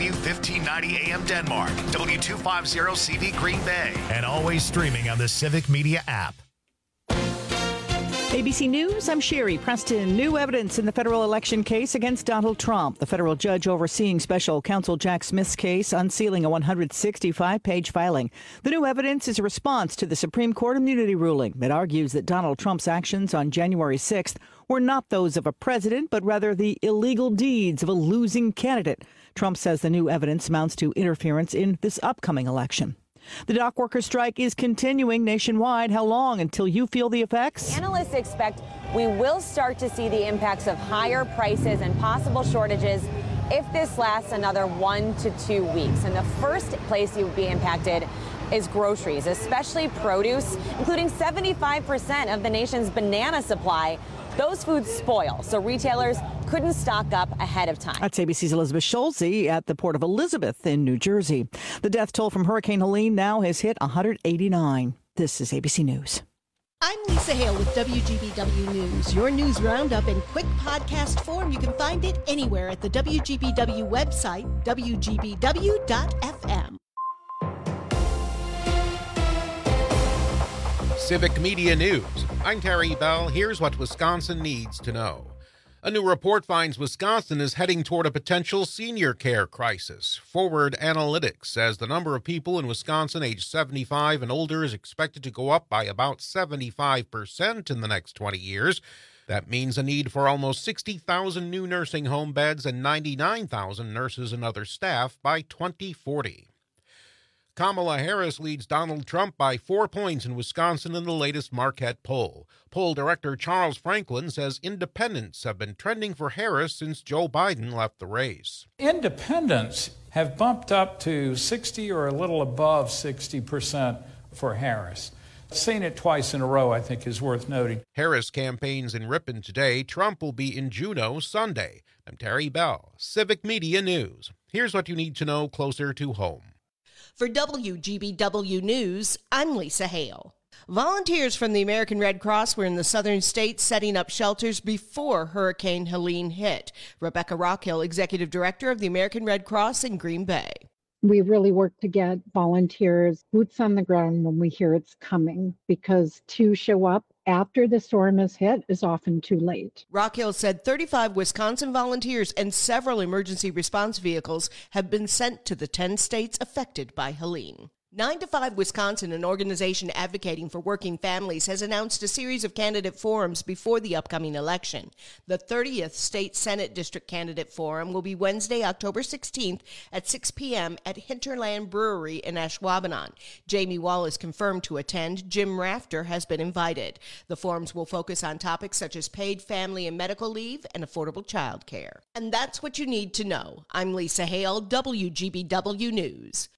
W1590 AM Denmark, W250 CV Green Bay, and always streaming on the Civic Media app. ABC News, I'm Sherry Preston. New evidence in the federal election case against Donald Trump. The federal judge overseeing special counsel Jack Smith's case unsealing a 165-page filing. The new evidence is a response to the Supreme Court immunity ruling that argues that Donald Trump's actions on January 6th were not those of a president, but rather the illegal deeds of a losing candidate. Trump says the new evidence amounts to interference in this upcoming election. The dock worker strike is continuing nationwide. How long until you feel the effects? Analysts expect we will start to see the impacts of higher prices and possible shortages if this lasts another 1 to 2 weeks. And the first place you would be impacted is groceries, especially produce, including 75% of the nation's banana supply. Those foods spoil, so retailers couldn't stock up ahead of time. That's ABC's Elizabeth Schulze at the Port of Elizabeth in New Jersey. The death toll from Hurricane Helene now has hit 189. This is ABC News. I'm Lisa Hale with WGBW News. Your news roundup in quick podcast form. You can find it anywhere at the WGBW website, WGBW.fm. Civic Media News. I'm Terry Bell. Here's what Wisconsin needs to know. A new report finds Wisconsin is heading toward a potential senior care crisis. Forward Analytics says the number of people in Wisconsin aged 75 and older is expected to go up by about 75% in the next 20 years. That means a need for almost 60,000 new nursing home beds and 99,000 nurses and other staff by 2040. Kamala Harris leads Donald Trump by 4 points in Wisconsin in the latest Marquette poll. Poll director Charles Franklin says independents have been trending for Harris since Joe Biden left the race. Independents have bumped up to 60 or a little above 60% for Harris. Seeing it twice in a row, I think, is worth noting. Harris campaigns in Ripon today. Trump will be in Juneau Sunday. I'm Terry Bell, Civic Media News. Here's what you need to know closer to home. For WGBW News, I'm Lisa Hale. Volunteers from the American Red Cross were in the southern states setting up shelters before Hurricane Helene hit. Rebecca Rockhill, Executive Director of the American Red Cross in Green Bay. We really work to get volunteers, boots on the ground when we hear it's coming, because to show up after the storm has hit is often too late. Rockhill said 35 Wisconsin volunteers and several emergency response vehicles have been sent to the 10 states affected by Helene. 9 to 5 Wisconsin, an organization advocating for working families, has announced a series of candidate forums before the upcoming election. The 30th State Senate District Candidate Forum will be Wednesday, October 16th at 6 p.m. at Hinterland Brewery in Ashwaubenon. Jamie Wall is confirmed to attend. Jim Rafter has been invited. The forums will focus on topics such as paid family and medical leave and affordable child care. And that's what you need to know. I'm Lisa Hale, WGBW News.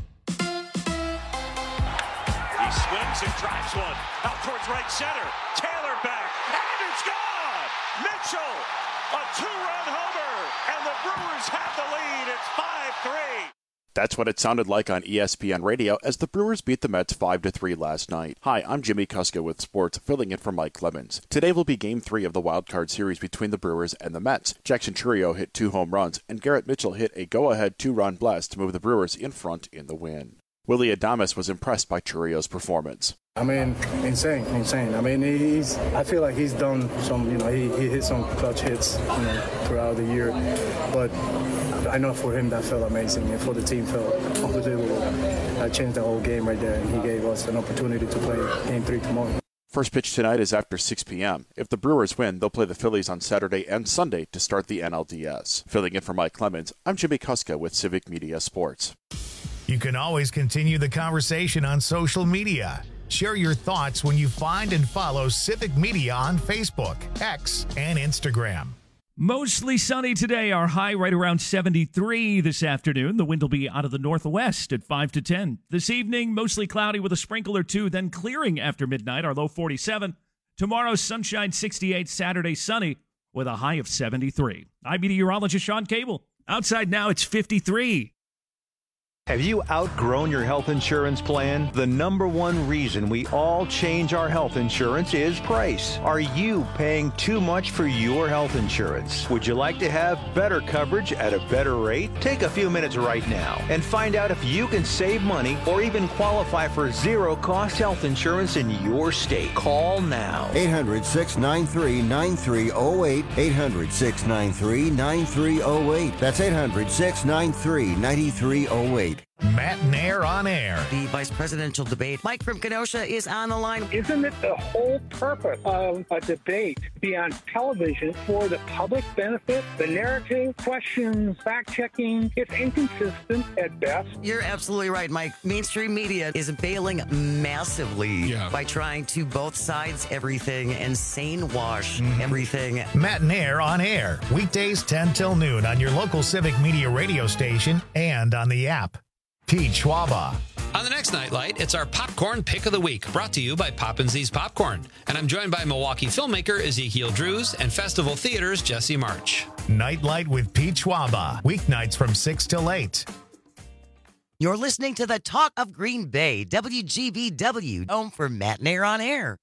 He swings and drives one out towards right center. Taylor back, and it's gone! Mitchell, a two-run homer, and the Brewers have the lead. It's 5-3. That's what it sounded like on ESPN Radio as the Brewers beat the Mets 5-3 last night. Hi, I'm Jimmy Kuska with sports, filling in for Mike Clemens. Today will be Game 3 of the Wild Card Series between the Brewers and the Mets. Jackson Chourio hit 2 home runs, and Garrett Mitchell hit a go-ahead 2-run blast to move the Brewers in front in the win. Willie Adames was impressed by Chourio's performance. I mean, insane. I mean, I feel like he's done some, he hit some clutch hits, throughout the year. But I know for him that felt amazing, and for the team felt unbelievable. That changed the whole game right there, and he gave us an opportunity to play Game 3 tomorrow. First pitch tonight is after 6 p.m. If the Brewers win, they'll play the Phillies on Saturday and Sunday to start the NLDS. Filling in for Mike Clemens, I'm Jimmy Kuska with Civic Media Sports. You can always continue the conversation on social media. Share your thoughts when you find and follow Civic Media on Facebook, X, and Instagram. Mostly sunny today. Our high right around 73 this afternoon. The wind will be out of the northwest at 5 to 10. This evening, mostly cloudy with a sprinkle or two, then clearing after midnight, our low 47. Tomorrow, sunshine 68, Saturday sunny with a high of 73. I'm meteorologist Sean Cable. Outside now, it's 53. Have you outgrown your health insurance plan? The number one reason we all change our health insurance is price. Are you paying too much for your health insurance? Would you like to have better coverage at a better rate? Take a few minutes right now and find out if you can save money or even qualify for zero-cost health insurance in your state. Call now. 800-693-9308. 800-693-9308. That's 800-693-9308. Matt Nair on air. The vice presidential debate. Mike from Kenosha is on the line. Isn't it the whole purpose of a debate to be on television for the public benefit? The narrative, questions, fact-checking, it's inconsistent at best. You're absolutely right, Mike. Mainstream media is bailing massively by trying to both sides everything and sane wash everything. Matt Nair on air. Weekdays 10 till noon on your local Civic Media radio station and on the app. Pete Schwaba. On the next Nightlight, it's our Popcorn Pick of the Week, brought to you by Poppin'Z's Popcorn. And I'm joined by Milwaukee filmmaker Ezekiel Drews and Festival Theater's Jesse March. Nightlight with Pete Schwaba. Weeknights from 6 till 8. You're listening to the Talk of Green Bay, WGBW, home for Matt Nair on air.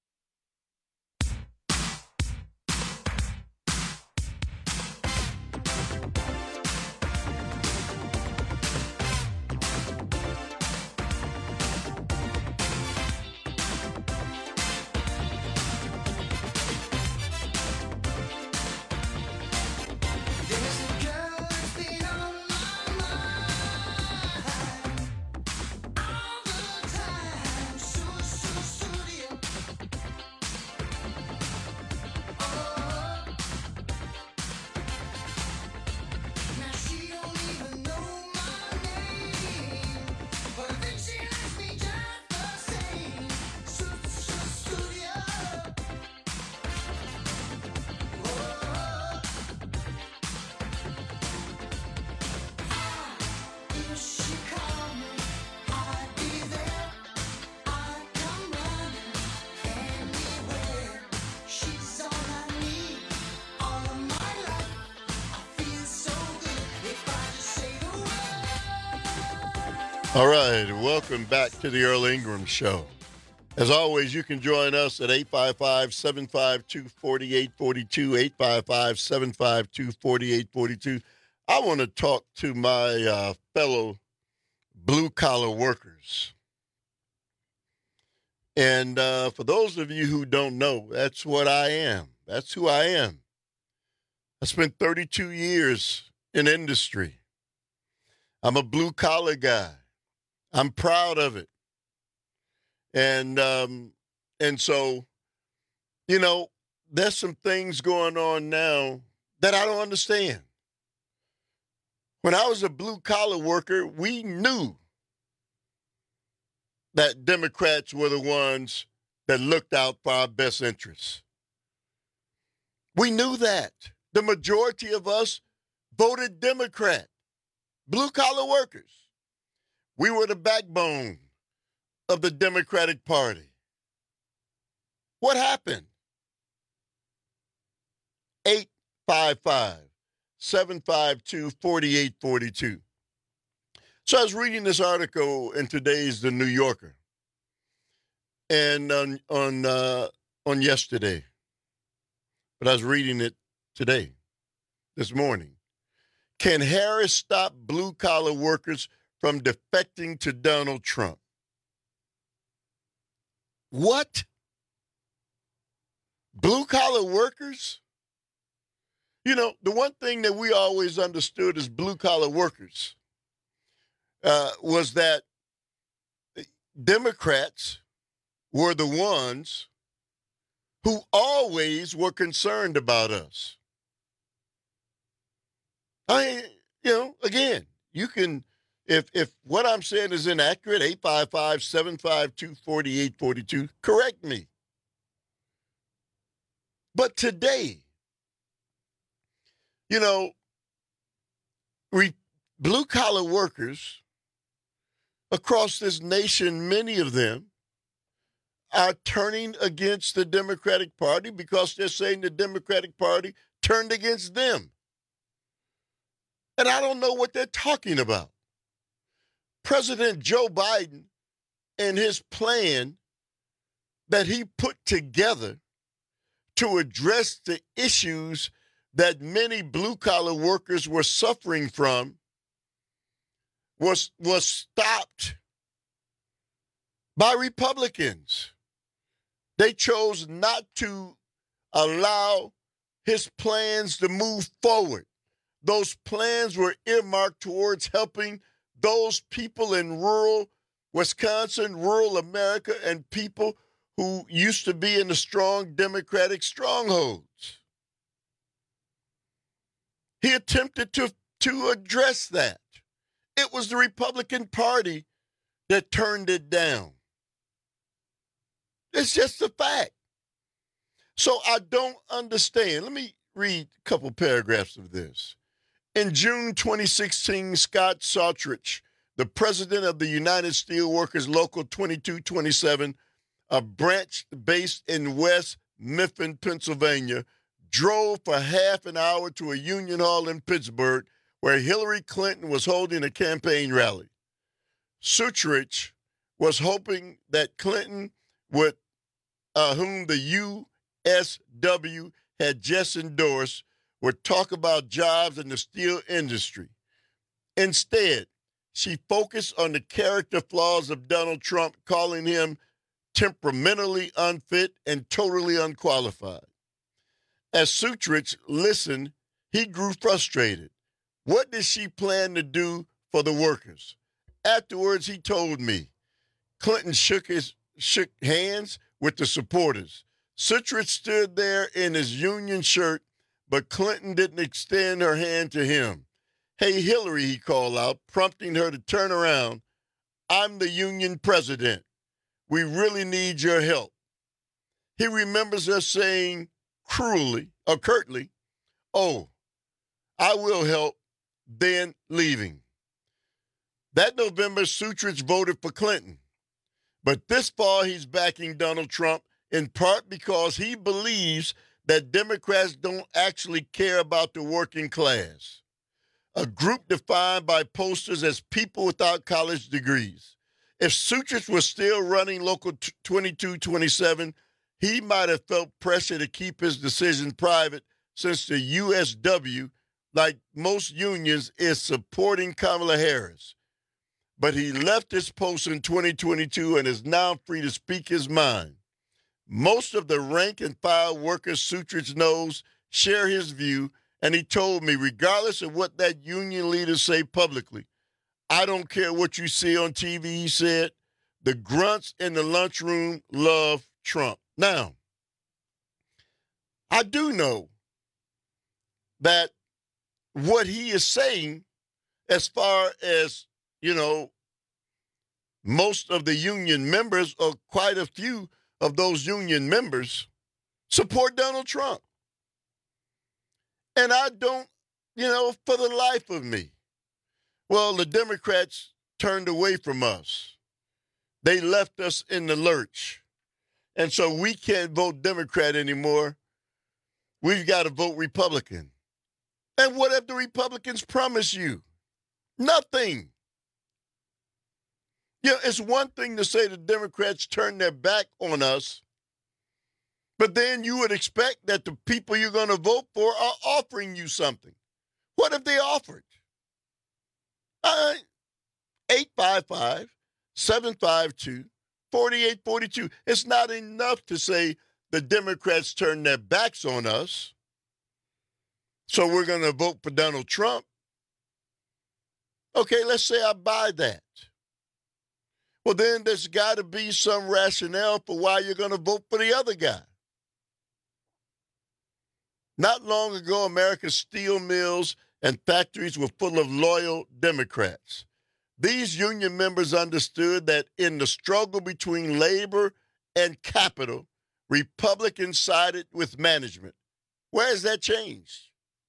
All right, welcome back to the Earl Ingram Show. As always, you can join us at 855-752-4842, 855-752-4842. I want to talk to my fellow blue-collar workers. And for those of you who don't know, that's what I am. That's who I am. I spent 32 years in industry. I'm a blue-collar guy. I'm proud of it. And so, you know, there's some things going on now that I don't understand. When I was a blue-collar worker, we knew that Democrats were the ones that looked out for our best interests. We knew that. The majority of us voted Democrat, blue-collar workers. We were the backbone of the Democratic Party. What happened? 855-752-4842. So I was reading this article in today's The New Yorker and on yesterday, but I was reading it today, this morning. Can Harris stop blue-collar workers from defecting to Donald Trump? What? Blue-collar workers? You know, the one thing that we always understood as blue-collar workers was that Democrats were the ones who always were concerned about us. Again, you can, if what I'm saying is inaccurate, 855-752-4842, correct me. But today, you know, blue-collar workers across this nation, many of them are turning against the Democratic Party because they're saying the Democratic Party turned against them. And I don't know what they're talking about. President Joe Biden and his plan that he put together to address the issues that many blue-collar workers were suffering from was stopped by Republicans. They chose not to allow his plans to move forward. Those plans were earmarked towards helping those people in rural Wisconsin, rural America, and people who used to be in the strong Democratic strongholds. He attempted to address that. It was the Republican Party that turned it down. It's just a fact. So I don't understand. Let me read a couple paragraphs of this. In June 2016, Scott Sautrich, the president of the United Steelworkers Local 2227, a branch based in West Mifflin, Pennsylvania, drove for half an hour to a union hall in Pittsburgh where Hillary Clinton was holding a campaign rally. Sautrich was hoping that Clinton would, whom the USW had just endorsed, would talk about jobs in the steel industry. Instead, she focused on the character flaws of Donald Trump, calling him temperamentally unfit and totally unqualified. As Sautrich listened, he grew frustrated. What did she plan to do for the workers? Afterwards, he told me. Clinton shook hands with the supporters. Sautrich stood there in his union shirt, but Clinton didn't extend her hand to him. Hey, Hillary, he called out, prompting her to turn around. I'm the union president. We really need your help. He remembers her saying curtly, oh, I will help, then leaving. That November, Sautrich voted for Clinton. But this fall, he's backing Donald Trump, in part because he believes that Democrats don't actually care about the working class, a group defined by posters as people without college degrees. If Sautrich was still running Local 2227, he might have felt pressure to keep his decision private since the USW, like most unions, is supporting Kamala Harris. But he left his post in 2022 and is now free to speak his mind. Most of the rank-and-file workers Sautrich knows share his view, and he told me, regardless of what that union leaders say publicly, I don't care what you see on TV, he said, the grunts in the lunchroom love Trump. Now, I do know that what he is saying, as far as, most of the union members, or quite a few of those union members, support Donald Trump. And I don't, for the life of me. Well, the Democrats turned away from us. They left us in the lurch. And so we can't vote Democrat anymore. We've got to vote Republican. And what have the Republicans promised you? Nothing. It's one thing to say the Democrats turned their back on us, but then you would expect that the people you're going to vote for are offering you something. What have they offered? 855-752-4842. It's not enough to say the Democrats turned their backs on us, so we're going to vote for Donald Trump. Okay, let's say I buy that. Well, then there's got to be some rationale for why you're going to vote for the other guy. Not long ago, America's steel mills and factories were full of loyal Democrats. These union members understood that in the struggle between labor and capital, Republicans sided with management. Where has that changed?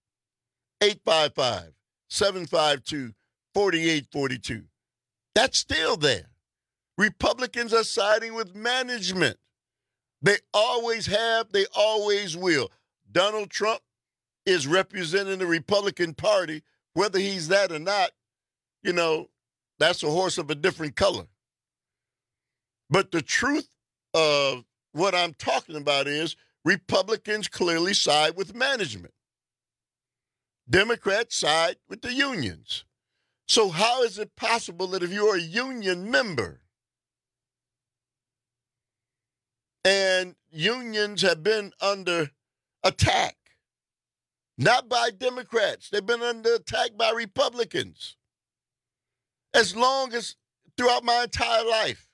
855-752-4842. That's still there. Republicans are siding with management. They always have, they always will. Donald Trump is representing the Republican Party, whether he's that or not, that's a horse of a different color. But the truth of what I'm talking about is Republicans clearly side with management. Democrats side with the unions. So how is it possible that if you're a union member, and unions have been under attack, not by Democrats, they've been under attack by Republicans, as long as throughout my entire life.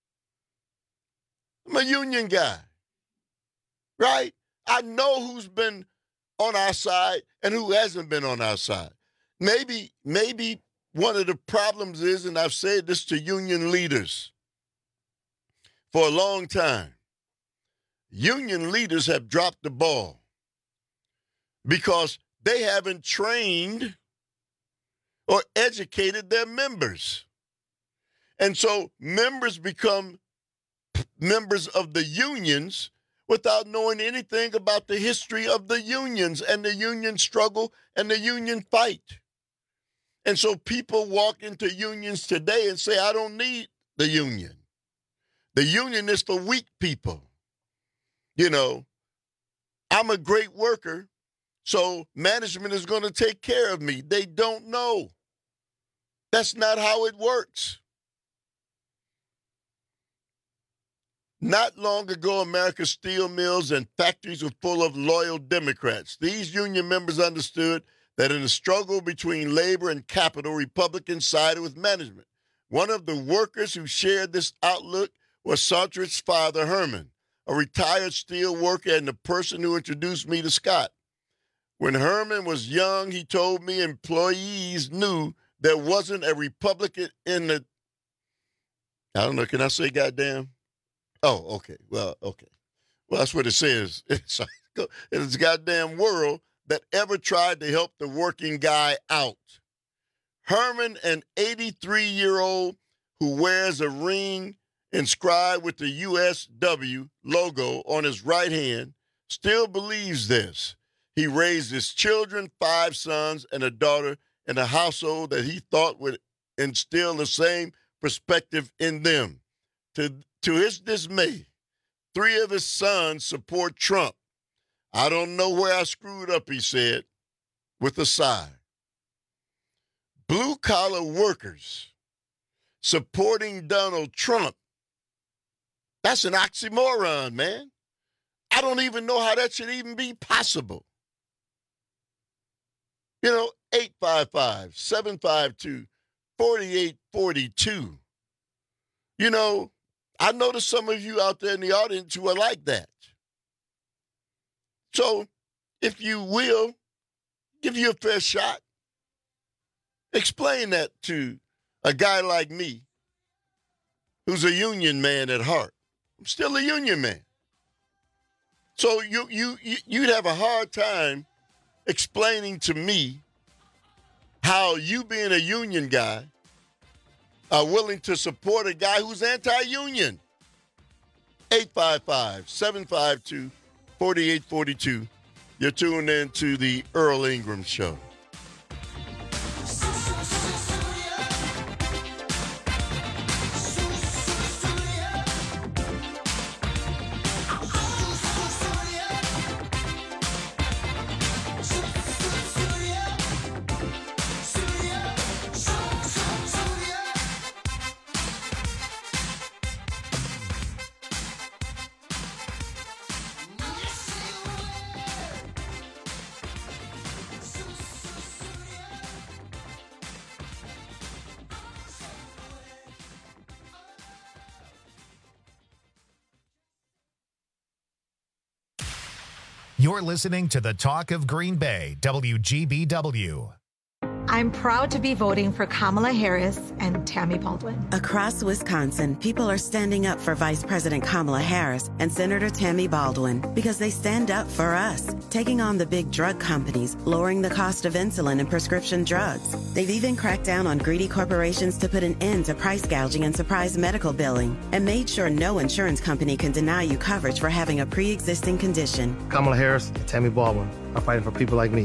I'm a union guy, right? I know who's been on our side and who hasn't been on our side. Maybe one of the problems is, and I've said this to union leaders for a long time, union leaders have dropped the ball because they haven't trained or educated their members. And so members become members of the unions without knowing anything about the history of the unions and the union struggle and the union fight. And so people walk into unions today and say, I don't need the union. The union is for weak people. You know, I'm a great worker, so management is going to take care of me. They don't know. That's not how it works. Not long ago, America's steel mills and factories were full of loyal Democrats. These union members understood that in the struggle between labor and capital, Republicans sided with management. One of the workers who shared this outlook was Sontrich's father, Herman, a retired steel worker and the person who introduced me to Scott. When Herman was young, he told me employees knew there wasn't a Republican in the, I don't know, can I say goddamn? Oh, okay. Well, okay. Well, that's what it says. It's a goddamn world that ever tried to help the working guy out. Herman, an 83-year-old who wears a ring inscribed with the USW logo on his right hand, still believes this. He raised his children, 5 sons and a daughter, in a household that he thought would instill the same perspective in them. To his dismay, 3 of his sons support Trump. I don't know where I screwed up, he said, with a sigh. Blue-collar workers supporting Donald Trump. That's an oxymoron, man. I don't even know how that should even be possible. You know, 855-752-4842. You know, I notice some of you out there in the audience who are like that. So, if you will, give you a fair shot. Explain that to a guy like me who's a union man at heart. I'm still a union man. So you'd have a hard time explaining to me how you being a union guy are willing to support a guy who's anti-union. 855-752-4842. You're tuned in to the Earl Ingram Show. You're listening to the Talk of Green Bay, WGBW. I'm proud to be voting for Kamala Harris and Tammy Baldwin. Across Wisconsin, people are standing up for Vice President Kamala Harris and Senator Tammy Baldwin because they stand up for us, taking on the big drug companies, lowering the cost of insulin and prescription drugs. They've even cracked down on greedy corporations to put an end to price gouging and surprise medical billing, and made sure no insurance company can deny you coverage for having a pre-existing condition. Kamala Harris and Tammy Baldwin are fighting for people like me.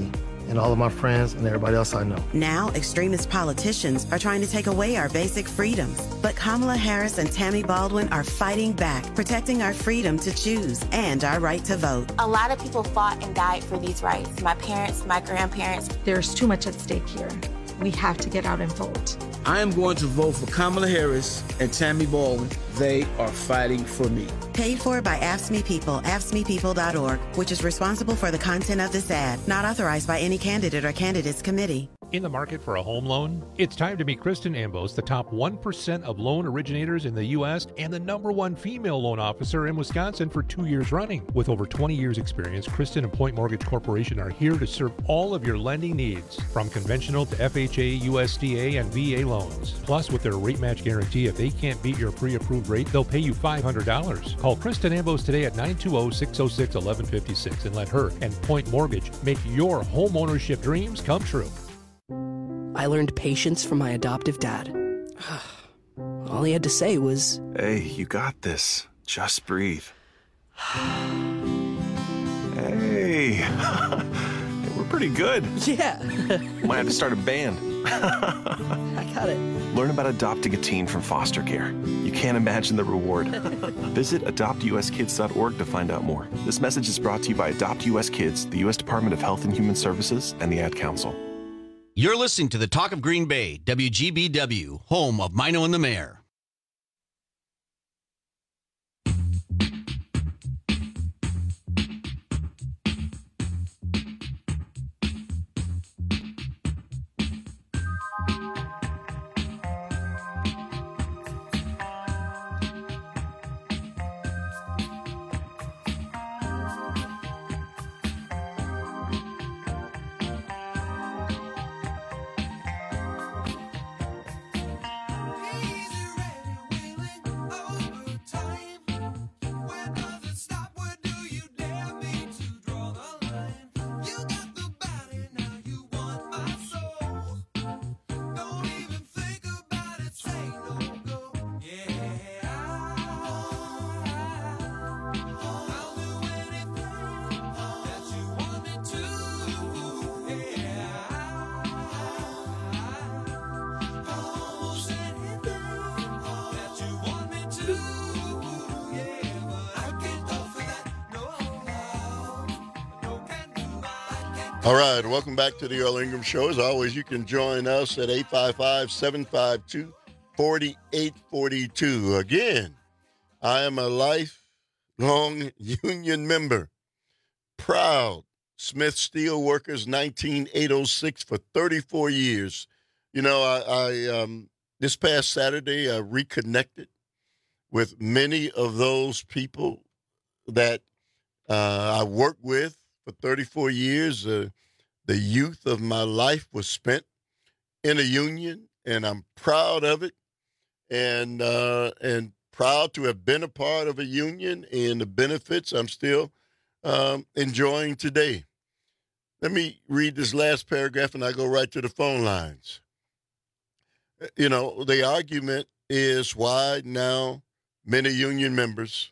and all of my friends and everybody else I know. Now, extremist politicians are trying to take away our basic freedoms. But Kamala Harris and Tammy Baldwin are fighting back, protecting our freedom to choose and our right to vote. A lot of people fought and died for these rights. My parents, my grandparents. There's too much at stake here. We have to get out and vote. I am going to vote for Kamala Harris and Tammy Baldwin. They are fighting for me. Paid for by AFSCME People, AFSCMEPeople.org, which is responsible for the content of this ad, not authorized by any candidate or candidates committee. In the market for a home loan? It's time to meet Kristen Ambos, the top 1% of loan originators in the U.S. and the #1 female loan officer in Wisconsin for 2 years running. With over 20 years experience, Kristen and Point Mortgage Corporation are here to serve all of your lending needs, from conventional to FHA, USDA, and VA loans. Plus, with their rate match guarantee, if they can't beat your pre-approved rate, they'll pay you $500. Call Kristen Ambos today at 920-606-1156 and let her and Point Mortgage make your home ownership dreams come true. I learned patience from my adoptive dad. All he had to say was, "Hey, you got this. Just breathe." Hey, we're pretty good. Yeah. Might have to start a band. I got it. Learn about adopting a teen from foster care. You can't imagine the reward. Visit adoptuskids.org to find out more. This message is brought to you by Adopt US Kids, the U.S. Department of Health and Human Services, and the Ad Council. You're listening to the Talk of Green Bay, WGBW, home of Mino and the Mayor. All right, welcome back to the Earl Ingram Show. As always, you can join us at 855-752-4842. Again, I am a lifelong union member. Proud Smith Steel Workers 19806 for 34 years. You know, I this past Saturday, I reconnected with many of those people that I worked with for 34 years. The youth of my life was spent in a union, and I'm proud of it, and proud to have been a part of a union and the benefits I'm still enjoying today. Let me read this last paragraph, and I go right to the phone lines. You know, the argument is why now many union members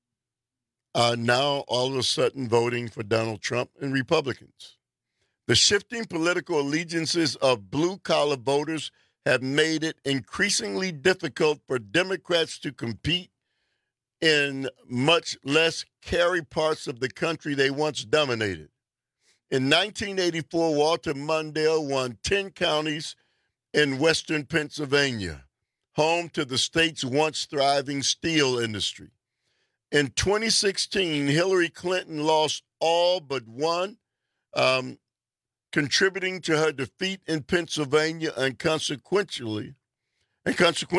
are now all of a sudden voting for Donald Trump and Republicans. The shifting political allegiances of blue-collar voters have made it increasingly difficult for Democrats to compete in much less carry parts of the country they once dominated. In 1984, Walter Mondale won 10 counties in western Pennsylvania, home to the state's once thriving steel industry. In 2016, Hillary Clinton lost all but one, contributing to her defeat in Pennsylvania and consequently in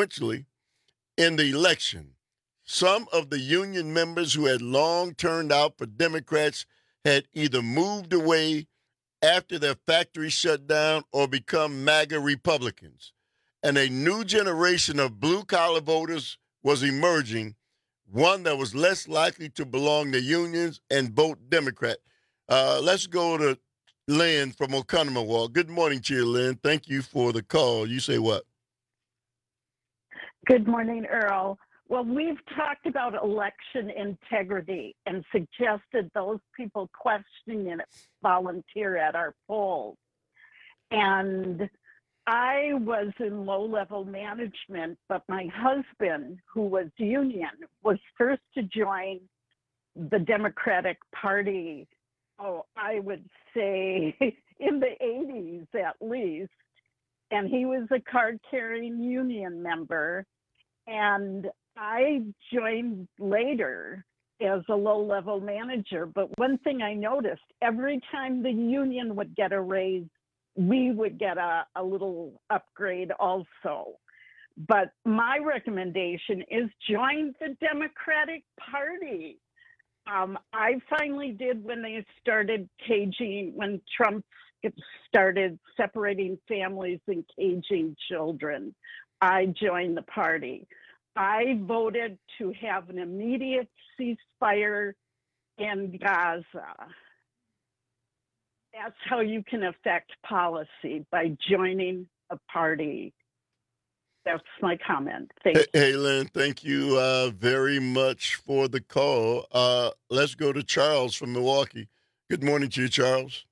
the election. Some of the union members who had long turned out for Democrats had either moved away after their factories shut down or become MAGA Republicans. And a new generation of blue-collar voters was emerging, one that was less likely to belong to unions and vote Democrat. Let's go to Lynn from Oconomowoc. Good morning to you, Lynn. Thank you for the call. You say what? Good morning, Earl. Well, we've talked about election integrity and suggested those people questioning it volunteer at our polls. And I was in low-level management, but my husband, who was union, was first to join the Democratic Party, I would say in the 80s at least. And he was a card-carrying union member. And I joined later as a low-level manager. But one thing I noticed, every time the union would get a raise, we would get a little upgrade also. But my recommendation is join the Democratic Party. I finally did when they started caging, when Trump started separating families and caging children. I joined the party. I voted to have an immediate ceasefire in Gaza. That's how you can affect policy, by joining a party. That's my comment. Thank you. Hey, Lynn, thank you very much for the call. Let's go to Charles from Milwaukee. Good morning to you, Charles.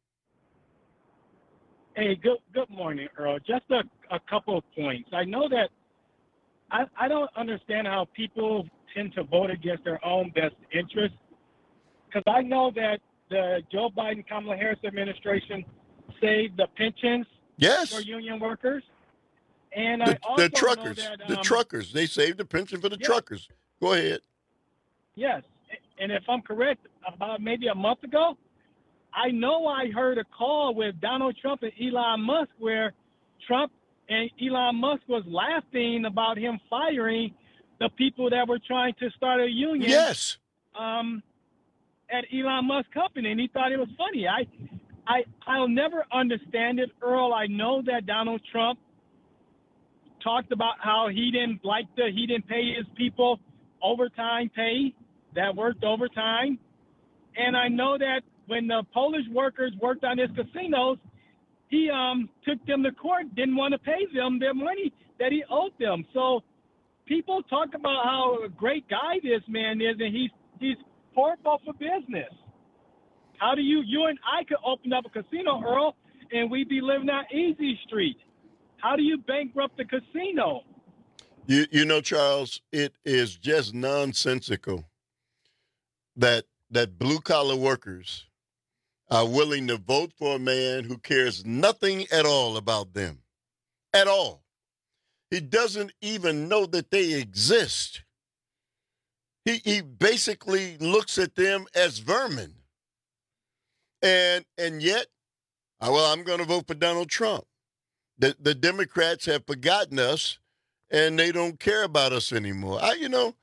Hey, good morning, Earl. Just a couple of points. I know that I don't understand how people tend to vote against their own best interest, because I know that the Joe Biden, Kamala Harris administration saved the pensions for union workers. And I also the truckers, know that, the truckers, they saved the pension for the truckers. Go ahead. Yes, and if I'm correct, about maybe a month ago, I know I heard a call with Donald Trump and Elon Musk where Trump and Elon Musk was laughing about him firing the people that were trying to start a union. Yes. At Elon Musk's company, and he thought it was funny. I'll never understand it, Earl. I know that Donald Trump talked about how he didn't pay his people overtime pay that worked overtime. And I know that when the Polish workers worked on his casinos, he took them to court, didn't want to pay them their money that he owed them. So people talk about how a great guy this man is, and he's horrible for business. How do you and I could open up a casino, Earl, and we'd be living on Easy Street. How do you bankrupt the casino? You know, Charles, it is just nonsensical that blue-collar workers are willing to vote for a man who cares nothing at all about them. At all. He doesn't even know that they exist. He basically looks at them as vermin. And yet, I'm going to vote for Donald Trump. The Democrats have forgotten us, and they don't care about us anymore. I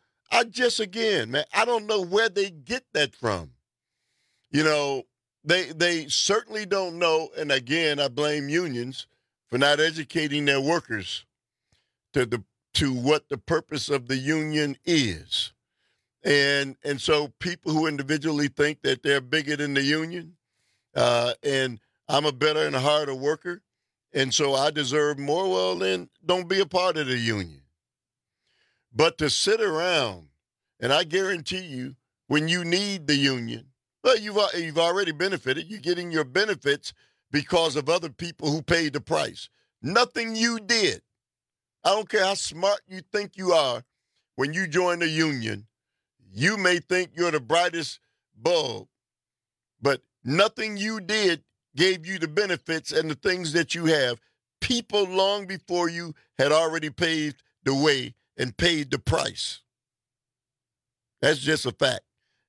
don't know where they get that from. You know, they certainly don't know, and again, I blame unions for not educating their workers to what the purpose of the union is. And so people who individually think that they're bigger than the union, and I'm a better and a harder worker, and so I deserve more, well, then don't be a part of the union. But to sit around, and I guarantee you, when you need the union, well, you've already benefited. You're getting your benefits because of other people who paid the price. Nothing you did. I don't care how smart you think you are. When you join the union, you may think you're the brightest bulb, but nothing you did gave you the benefits and the things that you have. People long before you had already paved the way and paid the price. That's just a fact.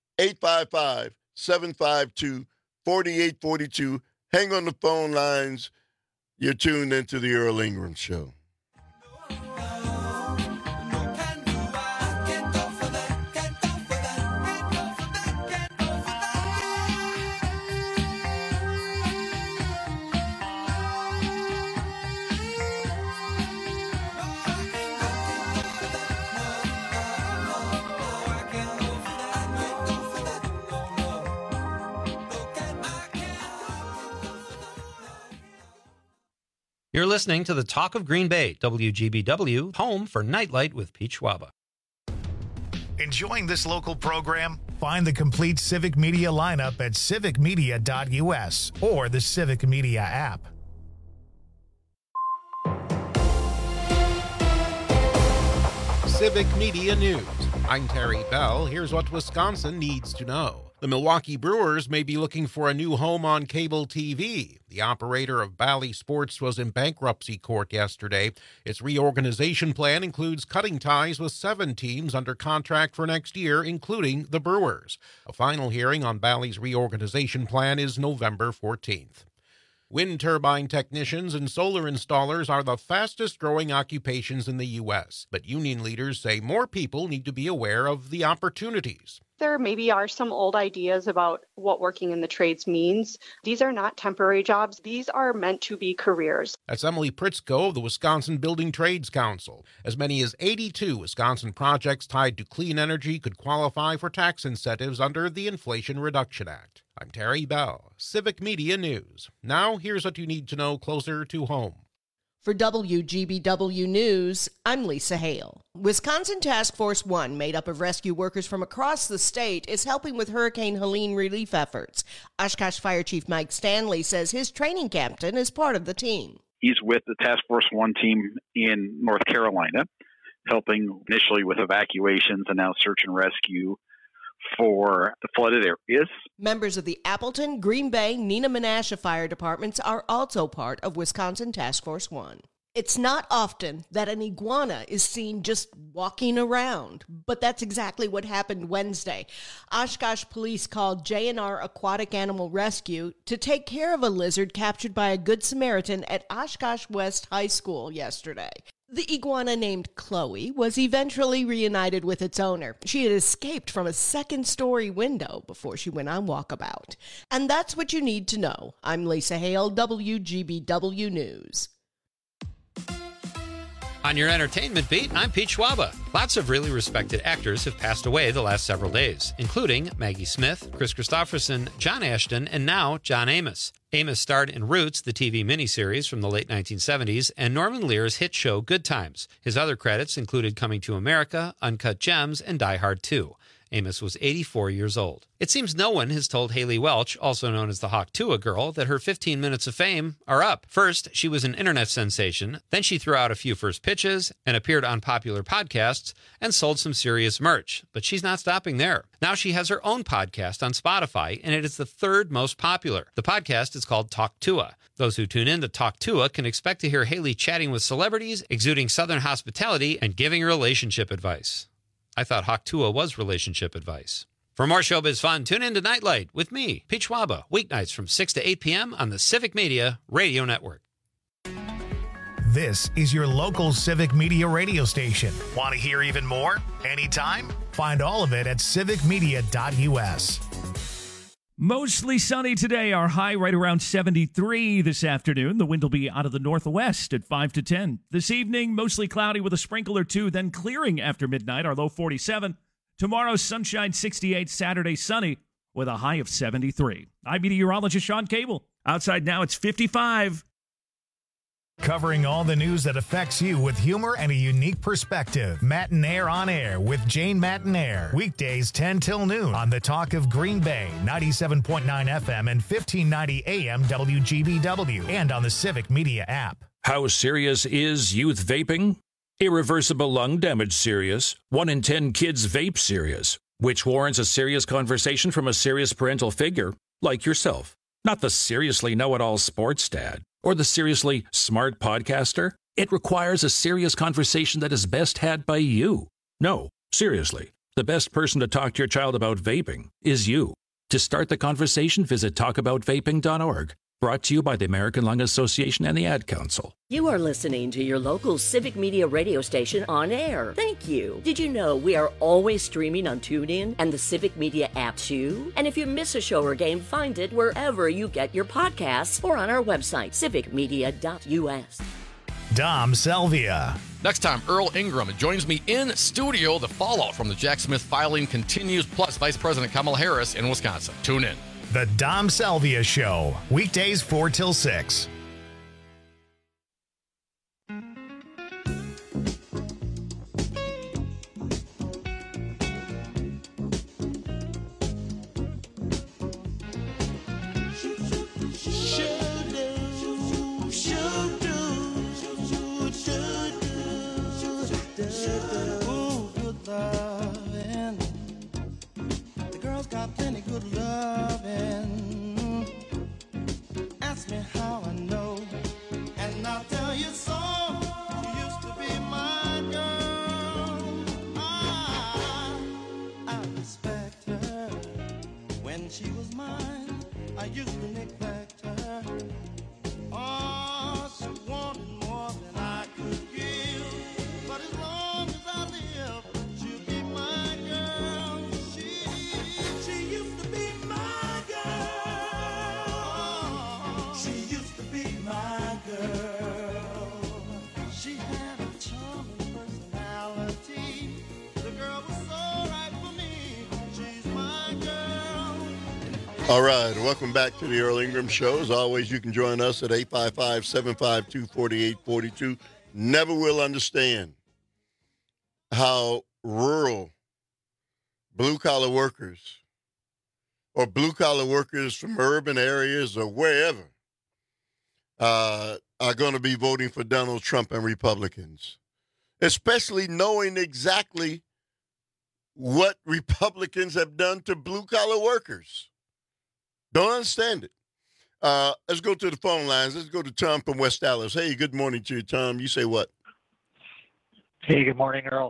855-752-4842. Hang on the phone lines. You're tuned into the Earl Ingram Show. You're listening to the Talk of Green Bay, WGBW, home for Nightlight with Pete Schwaba. Enjoying this local program? Find the complete Civic Media lineup at civicmedia.us or the Civic Media app. Civic Media News. I'm Terry Bell. Here's what Wisconsin needs to know. The Milwaukee Brewers may be looking for a new home on cable TV. The operator of Bally Sports was in bankruptcy court yesterday. Its reorganization plan includes cutting ties with 7 teams under contract for next year, including the Brewers. A final hearing on Bally's reorganization plan is November 14th. Wind turbine technicians and solar installers are the fastest-growing occupations in the U.S., but union leaders say more people need to be aware of the opportunities. There maybe are some old ideas about what working in the trades means. These are not temporary jobs. These are meant to be careers. That's Emily Pritzko of the Wisconsin Building Trades Council. As many as 82 Wisconsin projects tied to clean energy could qualify for tax incentives under the Inflation Reduction Act. I'm Terry Bell, Civic Media News. Now, here's what you need to know closer to home. For WGBW News, I'm Lisa Hale. Wisconsin Task Force 1, made up of rescue workers from across the state, is helping with Hurricane Helene relief efforts. Oshkosh Fire Chief Mike Stanley says his training captain is part of the team. He's with the Task Force 1 team in North Carolina, helping initially with evacuations and now search and rescue for the flooded areas. Members of the Appleton, Green Bay, Neenah Menasha fire departments are also part of Wisconsin Task Force 1. It's not often that an iguana is seen just walking around, but that's exactly what happened Wednesday. Oshkosh police called J&R Aquatic Animal Rescue to take care of a lizard captured by a Good Samaritan at Oshkosh West High School yesterday. The iguana named Chloe was eventually reunited with its owner. She had escaped from a second-story window before she went on walkabout. And that's what you need to know. I'm Lisa Hale, WGBW News. On your entertainment beat, I'm Pete Schwaba. Lots of really respected actors have passed away the last several days, including Maggie Smith, Chris Christopherson, John Ashton, and now John Amos. Amos starred in Roots, the TV miniseries from the late 1970s, and Norman Lear's hit show Good Times. His other credits included Coming to America, Uncut Gems, and Die Hard 2. Amos was 84 years old. It seems no one has told Haley Welch, also known as the Hawk Tuah girl, that her 15 minutes of fame are up. First, she was an internet sensation. Then she threw out a few first pitches and appeared on popular podcasts and sold some serious merch. But she's not stopping there. Now she has her own podcast on Spotify, and it is the 3rd most popular. The podcast is called Talk Tuah. Those who tune in to Talk Tuah can expect to hear Haley chatting with celebrities, exuding Southern hospitality, and giving relationship advice. I thought Hawk Tuah was relationship advice. For more showbiz fun, tune in to Nightlight with me, Pete Schwaba, weeknights from 6 to 8 p.m. on the Civic Media Radio Network. This is your local Civic Media radio station. Want to hear even more? Anytime? Find all of it at civicmedia.us. Mostly sunny today. Our high right around 73 this afternoon. The wind will be out of the northwest at 5 to 10. This evening, mostly cloudy with a sprinkle or two, then clearing after midnight, our low 47. Tomorrow, sunshine 68, Saturday sunny with a high of 73. I'm meteorologist Sean Cable. Outside now, it's 55. Covering all the news that affects you with humor and a unique perspective. Matinaire on Air with Jane Matinaire. Weekdays 10 till noon on the Talk of Green Bay, 97.9 FM and 1590 AM WGBW, and on the Civic Media app. How serious is youth vaping? Irreversible lung damage serious. 1 in 10 kids vape serious, which warrants a serious conversation from a serious parental figure like yourself. Not the seriously know-it-all sports dad or the seriously smart podcaster. It requires a serious conversation that is best had by you. No, seriously, the best person to talk to your child about vaping is you. To start the conversation, visit talkaboutvaping.org. Brought to you by the American Lung Association and the Ad Council. You are listening to your local Civic Media radio station on air. Thank you. Did you know we are always streaming on TuneIn and the Civic Media app too? And if you miss a show or game, find it wherever you get your podcasts or on our website, civicmedia.us. Dom Selvia. Next time, Earl Ingram joins me in studio. The fallout from the Jack Smith filing continues, plus Vice President Kamala Harris in Wisconsin. Tune in. The Dom Selvia Show, weekdays 4 till 6. Ooh, good loving. The girls got plenty good loving. Ask me how I know, and I'll tell you so. She used to be my girl. I respect her. When she was mine, I used to neglect her. Oh, she wanted more than I could give. But as long as I live, she'll be my girl. She used to be my girl. She used to be my girl. She had a charming personality. The girl was so right for me. She's my girl. All right, welcome back to the Earl Ingram Show. As always, you can join us at 855-752-4842. Never will understand how rural blue-collar workers or blue-collar workers from urban areas or wherever are going to be voting for Donald Trump and Republicans, especially knowing exactly what Republicans have done to blue-collar workers. Don't understand it. Let's go to the phone lines. Let's go to Tom from West Dallas. Hey, good morning to you, Tom. You say what? Hey, good morning, Earl.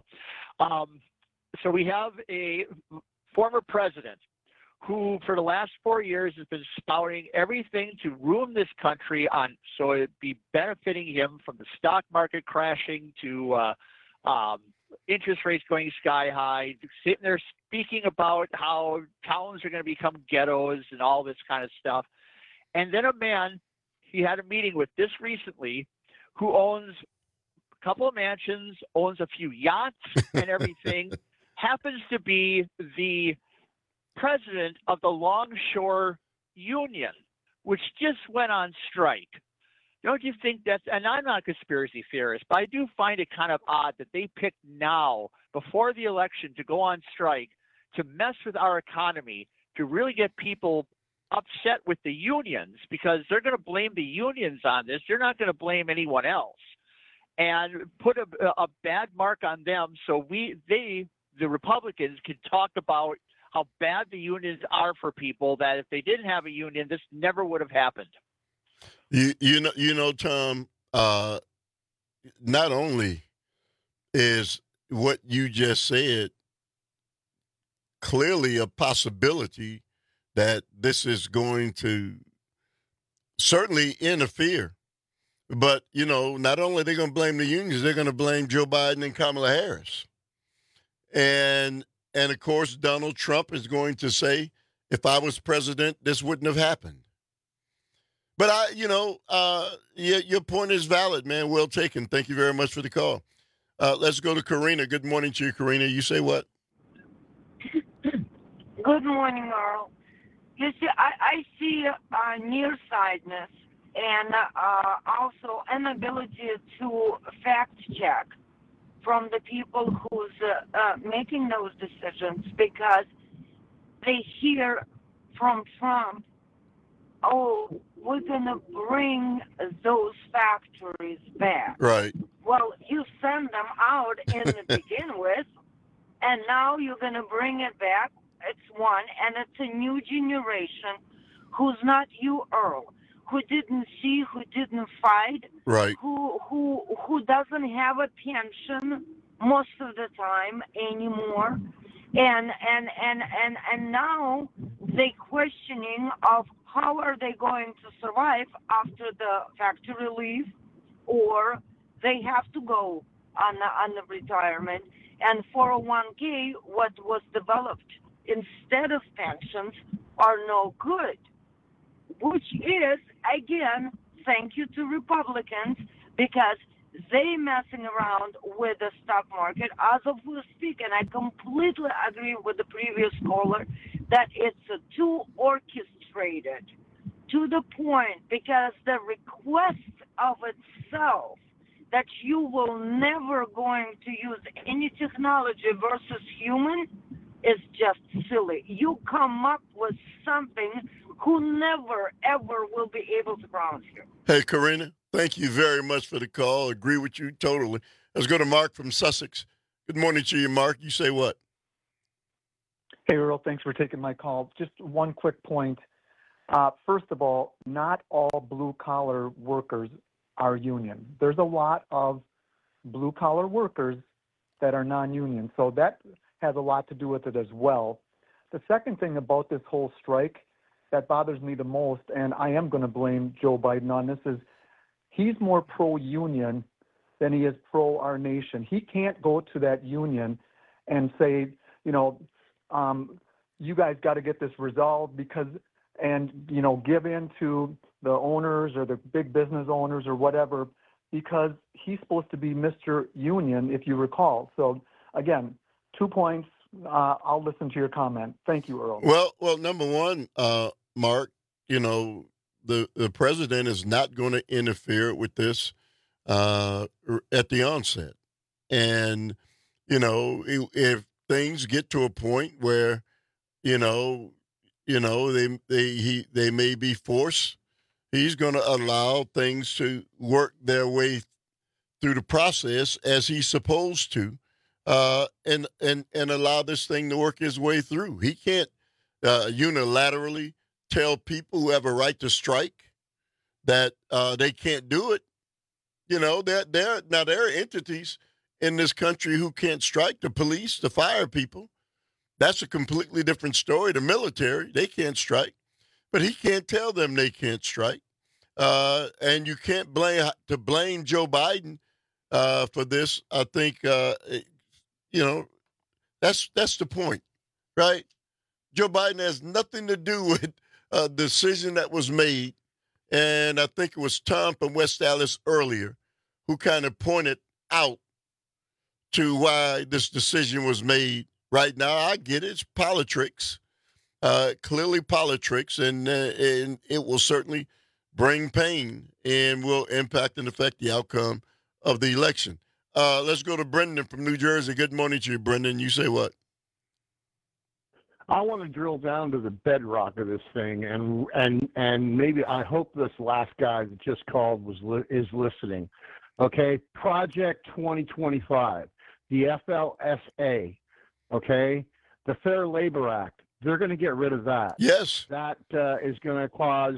So we have a former president who, for the last 4 years, has been spouting everything to ruin this country so it'd be benefiting him, from the stock market crashing to interest rates going sky high, sitting there speaking about how towns are going to become ghettos and all this kind of stuff. And then a man he had a meeting with this recently who owns a couple of mansions, owns a few yachts and everything, happens to be the president of the Longshore Union, which just went on strike. Don't you think that's, and I'm not a conspiracy theorist, but I do find it kind of odd that they picked now, before the election, to go on strike, to mess with our economy, to really get people upset with the unions, because they're going to blame the unions on this. They're not going to blame anyone else, and put a bad mark on them so the Republicans, can talk about how bad the unions are for people, that if they didn't have a union, this never would have happened. You know, Tom, not only is what you just said clearly a possibility that this is going to certainly interfere, but, you know, not only are they going to blame the unions, they're going to blame Joe Biden and Kamala Harris. And of course, Donald Trump is going to say, if I was president, this wouldn't have happened. But your point is valid, man. Well taken. Thank you very much for the call. Let's go to Karina. Good morning to you, Karina. You say what? Good morning, Earl. You see, I see nearsightedness and also inability to fact check from the people who's making those decisions, because they hear from Trump, oh, we're going to bring those factories back. Right. Well, you send them out in the begin with, and now you're going to bring it back. It's one, and it's a new generation who's not you, Earl, who didn't see, who didn't fight, right? Who doesn't have a pension most of the time anymore, and now they questioning of how are they going to survive after the factory leave, or they have to go on the retirement. And 401k, what was developed instead of pensions, are no good, which is, again, thank you to Republicans, because they messing around with the stock market as of we speak. And I completely agree with the previous caller that it's too orchestrated to the point, because the request of itself that you will never going to use any technology versus human is just silly. You come up with something who never, ever will be able to ground you. Hey, Karina, thank you very much for the call. Agree with you totally. Let's go to Mark from Sussex. Good morning to you, Mark. You say what? Hey, Earl, thanks for taking my call. Just one quick point. First of all, not all blue-collar workers are union. There's a lot of blue-collar workers that are non-union, so that has a lot to do with it as well. The second thing about this whole strike that bothers me the most, and I am going to blame Joe Biden on this, is he's more pro-union than he is pro-our nation. He can't go to that union and say, you guys got to get this resolved give in to the owners or the big business owners or whatever, because he's supposed to be Mr. Union, if you recall. So, again, 2 points. I'll listen to your comment. Thank you, Earl. Well, number one, Mark, the president is not going to interfere with this at the onset. And, if things get to a point where, they may be forced, he's going to allow things to work their way through the process as he's supposed to, and allow this thing to work his way through. He can't unilaterally tell people who have a right to strike that they can't do it. There are entities in this country who can't strike: the police, the fire people. That's a completely different story. The military, they can't strike, but he can't tell them they can't strike. And you can't blame Joe Biden for this. I think that's the point, right? Joe Biden has nothing to do with a decision that was made, and I think it was Tom from West Dallas earlier who kind of pointed out to why this decision was made. Right now, I get it. It's politics, clearly politics, and it will certainly bring pain and will impact and affect the outcome of the election. Let's go to Brendan from New Jersey. Good morning to you, Brendan. You say what? I want to drill down to the bedrock of this thing, and maybe I hope this last guy that just called is listening. Okay, Project 2025, the FLSA. Okay, the Fair Labor Act, they're going to get rid of that. Yes. That is going to cause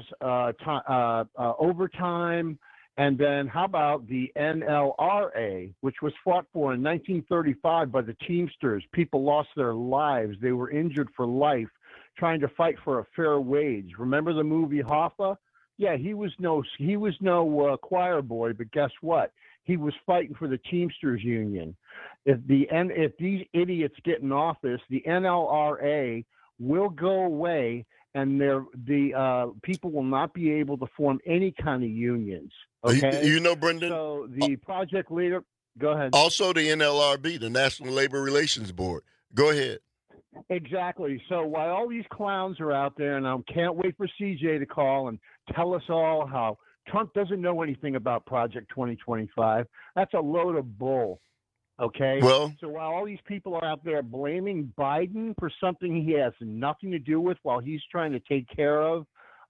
overtime. And then how about the NLRA, which was fought for in 1935 by the Teamsters? People lost their lives. They were injured for life trying to fight for a fair wage. Remember the movie Hoffa? Yeah, he was no choir boy, but guess what? He was fighting for the Teamsters Union. If these idiots get in office, the NLRA will go away, and the people will not be able to form any kind of unions. Okay, Brendan. So the project leader, go ahead. Also, the NLRB, the National Labor Relations Board. Go ahead. Exactly. So while all these clowns are out there, and I can't wait for CJ to call and tell us all how Trump doesn't know anything about Project 2025. That's a load of bull. Okay? Well, so while all these people are out there blaming Biden for something he has nothing to do with while he's trying to take care of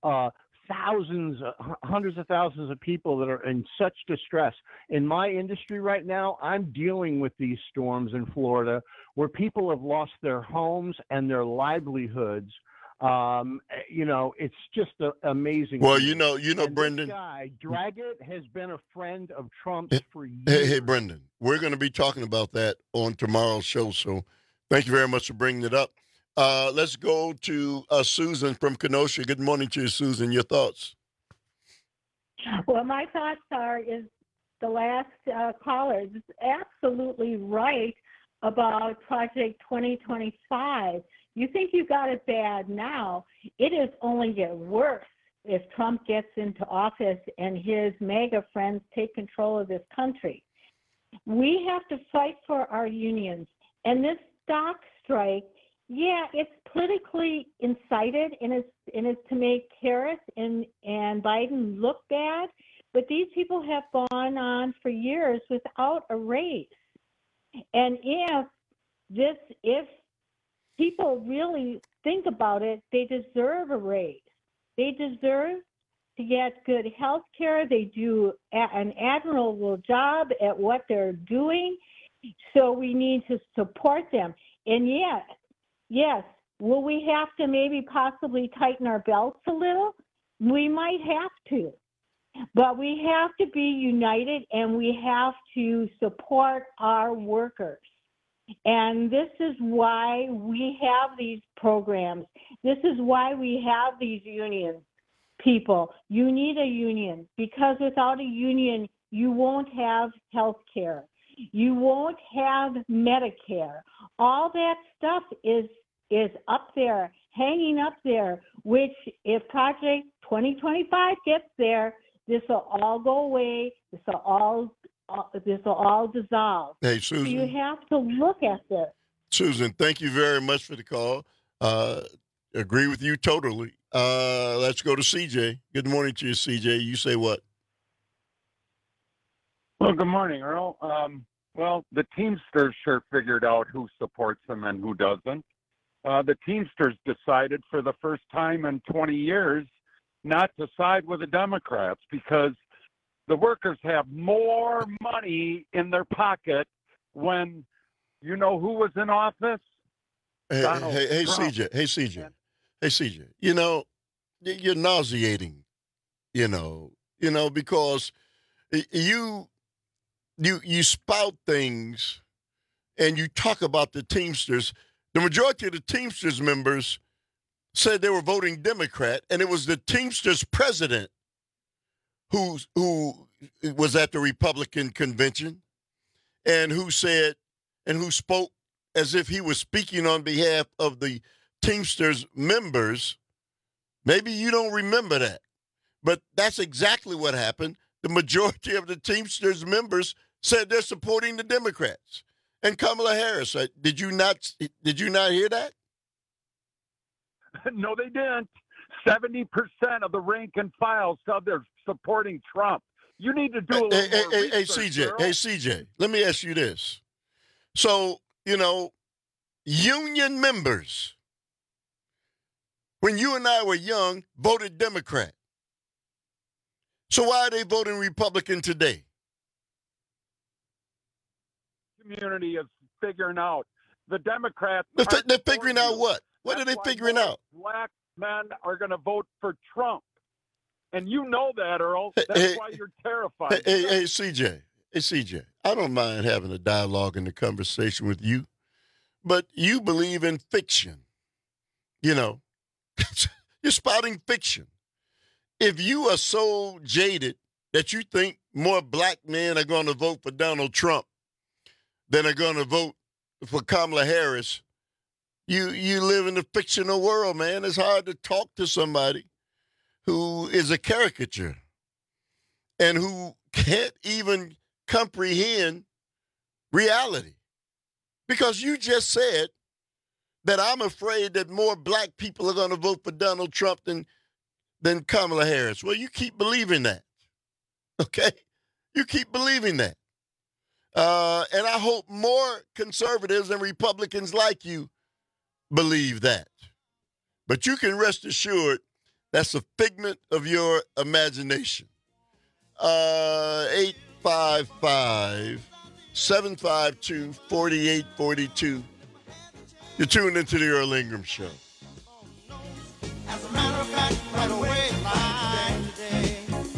hundreds of thousands of people that are in such distress. In my industry right now, I'm dealing with these storms in Florida where people have lost their homes and their livelihoods. It's just amazing. Well, Brendan. This guy, Dragitt, has been a friend of Trump's for years. Hey, Brendan, we're going to be talking about that on tomorrow's show, so thank you very much for bringing it up. Let's go to Susan from Kenosha. Good morning to you, Susan. Your thoughts? Well, my thoughts is the last caller is absolutely right about Project 2025. You think you got it bad now. It is only get worse if Trump gets into office and his MAGA friends take control of this country. We have to fight for our unions. And this stock strike, yeah, it's politically incited and it's to make Harris and Biden look bad. But these people have gone on for years without a raise. And if people really think about it, they deserve a raise. They deserve to get good health care. They do an admirable job at what they're doing. So we need to support them. And yes, will we have to maybe possibly tighten our belts a little? We might have to. But we have to be united, and we have to support our workers. And this is why we have these programs. This is why we have these unions, people. You need a union, because without a union, you won't have health care. You won't have Medicare. All that stuff is up there, hanging up there, which if Project 2025 gets there, this will all go away. This will all dissolve. Hey, Susan. So you have to look at this. Susan, thank you very much for the call. Agree with you totally. Let's go to CJ. Good morning to you, CJ. You say what? Well, good morning, Earl. Well, the Teamsters sure figured out who supports them and who doesn't. The Teamsters decided for the first time in 20 years not to side with the Democrats because the workers have more money in their pocket when you know who was in office? Hey, CJ. Hey, CJ. You know, you're nauseating, because you spout things and you talk about the Teamsters. The majority of the Teamsters members said they were voting Democrat, and it was the Teamsters president who was at the Republican convention and who spoke as if he was speaking on behalf of the Teamsters members. Maybe you don't remember that, but that's exactly what happened. The majority of the Teamsters members said they're supporting the Democrats and Kamala Harris. Did you not hear that? No, they didn't. 70% of the rank and file said they're supporting Trump. You need to do a little more research, CJ. Hey, CJ, let me ask you this. So, union members, when you and I were young, voted Democrat. So why are they voting Republican today? Community is figuring out. The Democrats. They're figuring out what? What are they figuring out? Black men are going to vote for Trump. And you know that, Earl. That's why you're terrified. Hey, CJ. I don't mind having a dialogue and a conversation with you, but you believe in fiction. You're spouting fiction. If you are so jaded that you think more black men are going to vote for Donald Trump than are going to vote for Kamala Harris, you live in a fictional world, man. It's hard to talk to somebody who is a caricature and who can't even comprehend reality. Because you just said that I'm afraid that more black people are going to vote for Donald Trump than Kamala Harris. Well, you keep believing that, okay? You keep believing that. And I hope more conservatives and Republicans like you believe that. But you can rest assured that's a figment of your imagination. 855-752-4842. You're tuned into the Earl Ingram Show. As a matter of fact, right away, today.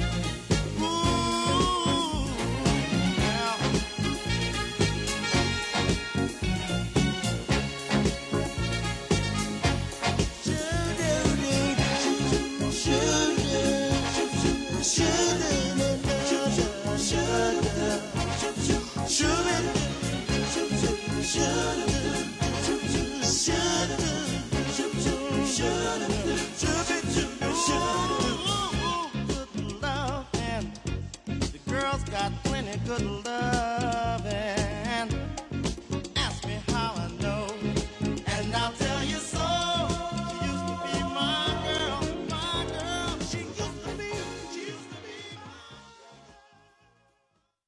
Got plenty good love and ask me how I know, and I'll tell you so. She used to be my girl. She used to be.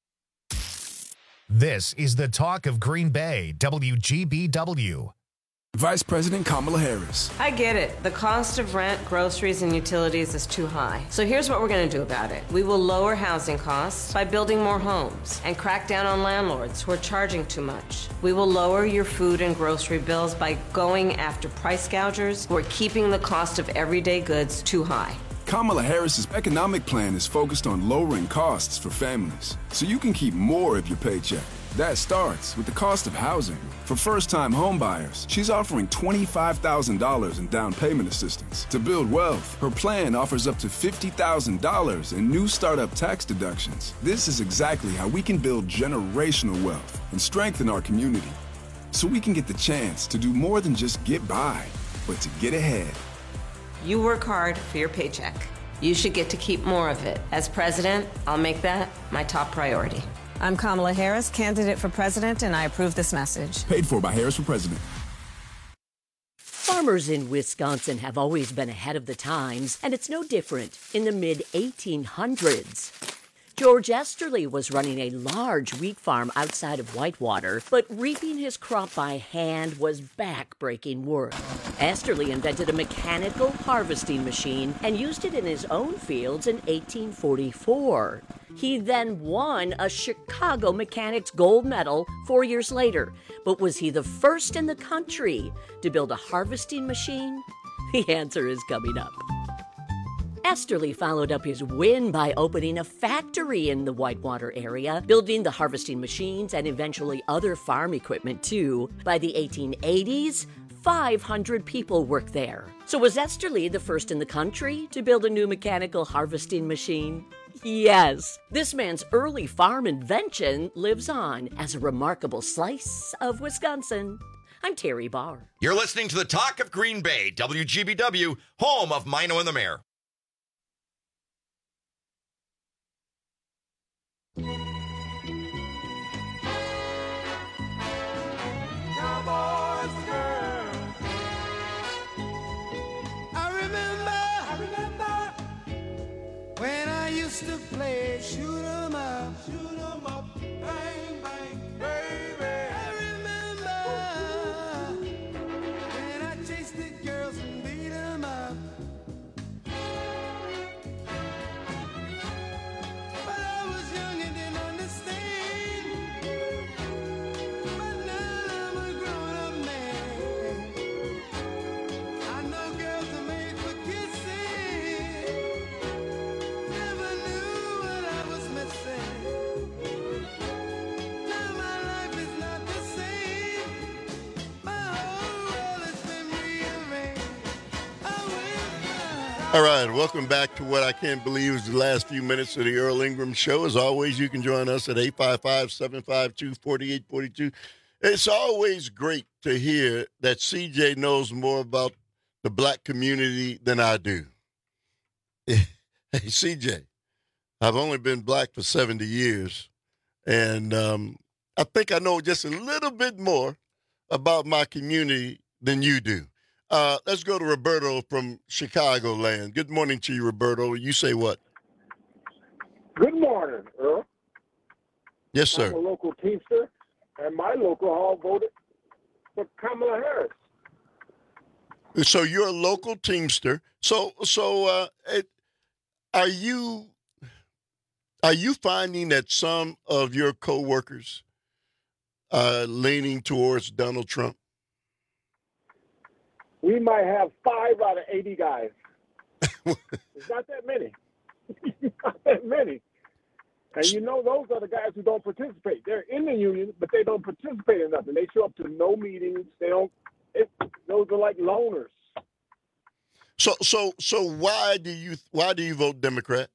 This is the talk of Green Bay, WGBW. Vice President Kamala Harris. I get it. The cost of rent, groceries, and utilities is too high. So here's what we're going to do about it. We will lower housing costs by building more homes and crack down on landlords who are charging too much. We will lower your food and grocery bills by going after price gougers who are keeping the cost of everyday goods too high. Kamala Harris's economic plan is focused on lowering costs for families, so you can keep more of your paycheck. That starts with the cost of housing. For first-time home buyers, she's offering $25,000 in down payment assistance. To build wealth, her plan offers up to $50,000 in new startup tax deductions. This is exactly how we can build generational wealth and strengthen our community, so we can get the chance to do more than just get by, but to get ahead. You work hard for your paycheck. You should get to keep more of it. As president, I'll make that my top priority. I'm Kamala Harris, candidate for president, and I approve this message. Paid for by Harris for President. Farmers in Wisconsin have always been ahead of the times, and it's no different in the mid-1800s. George Esterly was running a large wheat farm outside of Whitewater, but reaping his crop by hand was back-breaking work. Esterly invented a mechanical harvesting machine and used it in his own fields in 1844. He then won a Chicago Mechanics Gold Medal 4 years later. But was he the first in the country to build a harvesting machine? The answer is coming up. Esterly followed up his win by opening a factory in the Whitewater area, building the harvesting machines and eventually other farm equipment too. By the 1880s, 500 people worked there. So was Esterly the first in the country to build a new mechanical harvesting machine? Yes. This man's early farm invention lives on as a remarkable slice of Wisconsin. I'm Terry Barr. You're listening to the Talk of Green Bay, WGBW, home of Mino and the Mayor. When I used to play shoot 'em up, bang, bang, baby. I remember when I chased the girls and beat 'em up. But I was young and didn't understand. But now I'm a grown-up man. I know girls are made for kissing. Never knew what I was missing. Now my life is not the same. My whole world has been rearranged. All right, welcome back to what I can't believe is the last few minutes of the Earl Ingram Show. As always, you can join us at 855-752-4842. It's always great to hear that CJ knows more about the black community than I do. Hey, CJ, I've only been black for 70 years, and I think I know just a little bit more about my community than you do. Let's go to Roberto from Chicagoland. Good morning to you, Roberto. You say what? Good morning, Earl. Yes, sir. I'm a local Teamster, and my local hall voted for Kamala Harris. So you're a local Teamster. So are you finding that some of your coworkers are leaning towards Donald Trump? We might have 5 out of 80 guys. It's not that many. Not that many. And you know, those are the guys who don't participate. They're in the union, but they don't participate in nothing. They show up to no meetings. Those are like loners. So why do you vote Democrat?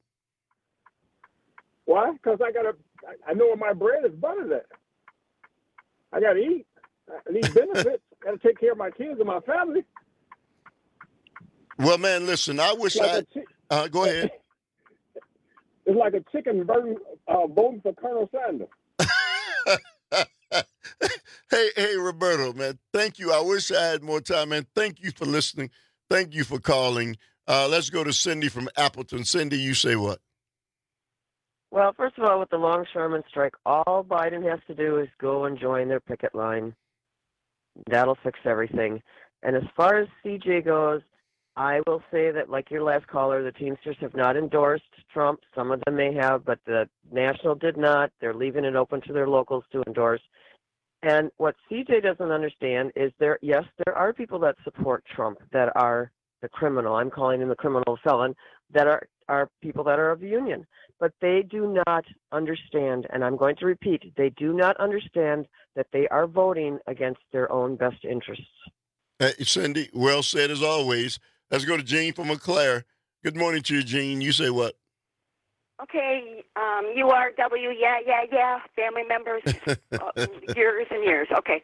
Why? Because I know where my bread is buttered at. I got to eat. I need benefits. Got to take care of my kids and my family. Well, man, listen, I wish go ahead. It's like a chicken voting for Colonel Sanders. Hey, Roberto, man, thank you. I wish I had more time, man. Thank you for listening. Thank you for calling. Let's go to Cindy from Appleton. Cindy, you say what? Well, first of all, with the longshoremen strike, all Biden has to do is go and join their picket line. That'll fix everything. And as far as CJ goes, I will say that, like your last caller, the Teamsters have not endorsed Trump. Some of them may have, but the National did not. They're leaving it open to their locals to endorse. And what CJ doesn't understand is there are people that support Trump that are the criminal. I'm calling him the criminal felon, that are people that are of the union. But they do not understand, and I'm going to repeat, they do not understand that they are voting against their own best interests. Cindy, well said as always. Let's go to Jean from Eau Claire. Good morning to you, Jean. You say what? Okay, URW, yeah, family members, years and years. Okay.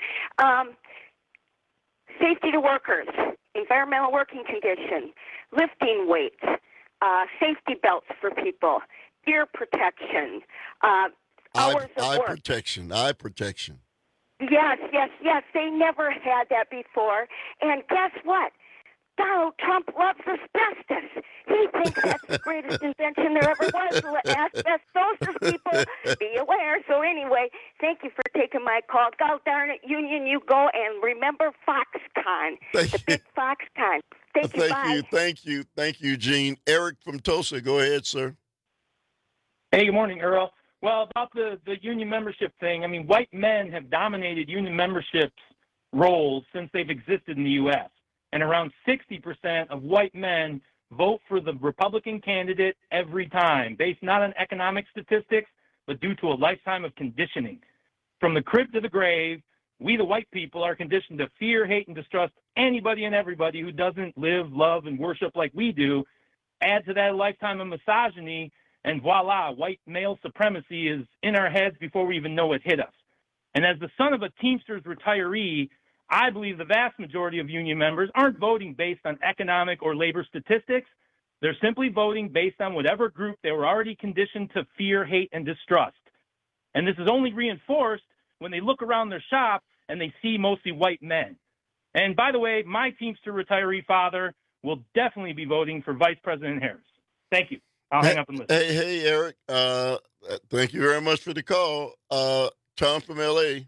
Safety to workers, environmental working condition, lifting weights, safety belts for people, ear protection, hours of work. Eye protection. Yes. They never had that before. And guess what? Donald Trump loves asbestos. He thinks that's the greatest invention there ever was. Asbestosis, people, be aware. So anyway, thank you for taking my call. God darn it, Union, you go, and remember Foxconn, big Foxconn. Thank you, Gene. Eric from Tulsa, go ahead, sir. Hey, good morning, Earl. Well, about the union membership thing, I mean, white men have dominated union membership roles since they've existed in the U.S., and around 60% of white men vote for the Republican candidate every time, based not on economic statistics, but due to a lifetime of conditioning. From the crib to the grave, we, the white people, are conditioned to fear, hate, and distrust anybody and everybody who doesn't live, love, and worship like we do. Add to that a lifetime of misogyny, and voila, white male supremacy is in our heads before we even know it hit us. And as the son of a Teamsters retiree, I believe the vast majority of union members aren't voting based on economic or labor statistics. They're simply voting based on whatever group they were already conditioned to fear, hate, and distrust. And this is only reinforced when they look around their shop and they see mostly white men. And by the way, my Teamster retiree father will definitely be voting for Vice President Harris. Thank you. I'll hang up and listen. Hey, Eric. Thank you very much for the call. Tom from L.A.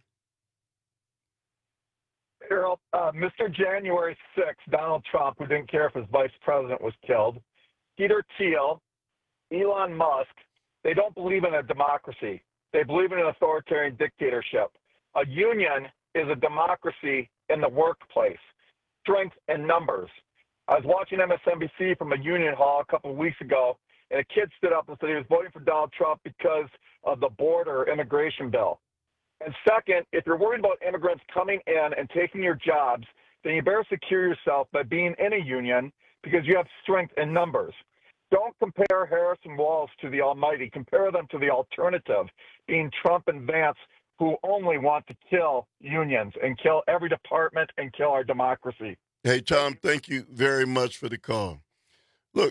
Harold, Mr. January 6th, Donald Trump, who didn't care if his vice president was killed, Peter Thiel, Elon Musk, they don't believe in a democracy. They believe in an authoritarian dictatorship. A union is a democracy in the workplace, strength in numbers. I was watching MSNBC from a union hall a couple of weeks ago, and a kid stood up and said he was voting for Donald Trump because of the border immigration bill. And second, if you're worried about immigrants coming in and taking your jobs, then you better secure yourself by being in a union because you have strength in numbers. Don't compare Harris and Walz to the almighty. Compare them to the alternative, being Trump and Vance, who only want to kill unions and kill every department and kill our democracy. Hey, Tom, thank you very much for the call. Look,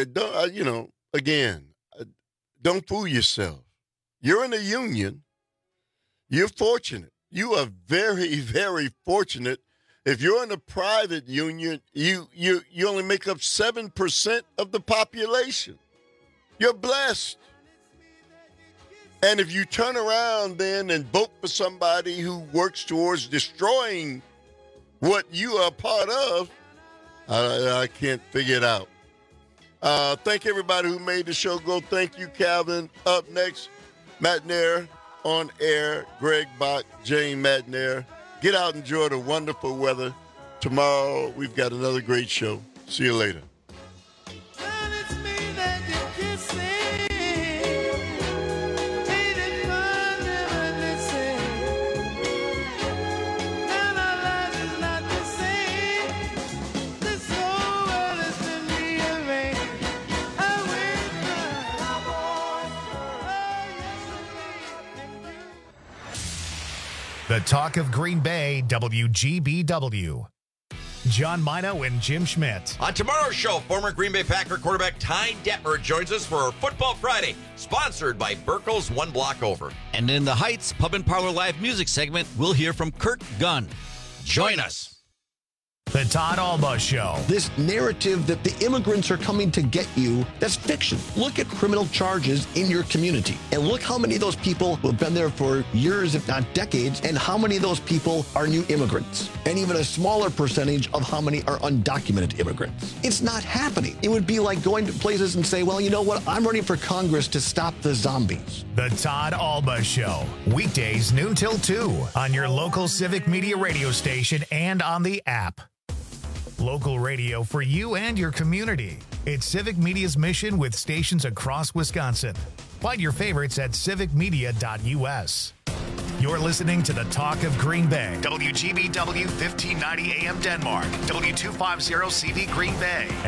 don't fool yourself. You're in a union. You're fortunate. You are very, very fortunate. If you're in a private union, you only make up 7% of the population. You're blessed. And if you turn around then and vote for somebody who works towards destroying what you are part of, I can't figure it out. Thank everybody who made the show go. Thank you, Calvin. Up next, Matt Nair. On air, Greg Bach, Jane Matnair. Get out and enjoy the wonderful weather. Tomorrow, we've got another great show. See you later. The Talk of Green Bay, WGBW. John Mino and Jim Schmidt. On tomorrow's show, former Green Bay Packer quarterback Ty Detmer joins us for Football Friday, sponsored by Burkle's One Block Over. And in the Heights Pub and Parlor Live music segment, we'll hear from Kurt Gunn. Join us. The Todd Alba Show. This narrative that the immigrants are coming to get you, that's fiction. Look at criminal charges in your community and look how many of those people who have been there for years, if not decades, and how many of those people are new immigrants, and even a smaller percentage of how many are undocumented immigrants. It's not happening. It would be like going to places and say, well, you know what? I'm running for Congress to stop the zombies. The Todd Alba Show. Weekdays noon till 2 on your local Civic Media radio station and on the app. Local radio for you and your community. It's Civic Media's mission with stations across Wisconsin. Find your favorites at civicmedia.us. You're listening to the Talk of Green Bay. WGBW 1590 AM Denmark. W250 CV Green Bay.